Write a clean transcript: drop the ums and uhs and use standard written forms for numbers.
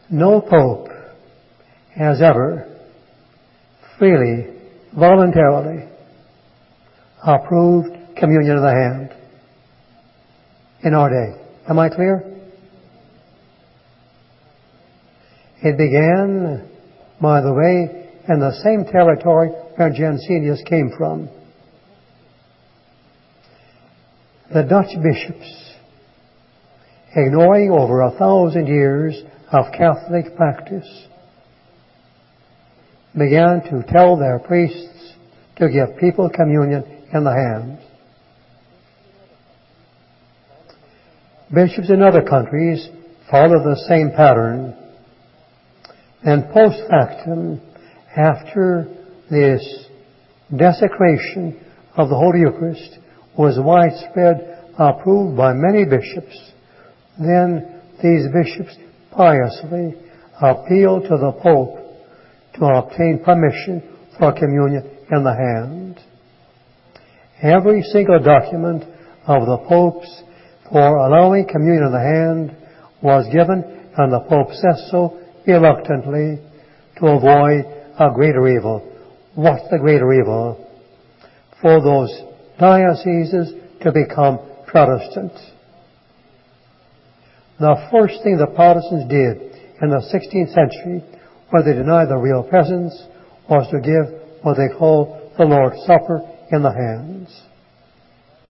No pope has ever freely, voluntarily approved communion of the hand in our day. Am I clear? It began, by the way, in the same territory where Jansenius came from. The Dutch bishops, ignoring over 1,000 years of Catholic practice, began to tell their priests to give people communion in the hand. Bishops in other countries followed the same pattern. And post factum, after this desecration of the Holy Eucharist was widespread, approved by many bishops, then these bishops piously appealed to the Pope to obtain permission for communion in the hand. Every single document of the Pope's for allowing communion in the hand was given, and the Pope says so reluctantly, to avoid a greater evil. What's the greater evil? For those dioceses to become Protestant. The first thing the Protestants did in the 16th century, where they denied the real presence, was to give what they call the Lord's Supper in the hands.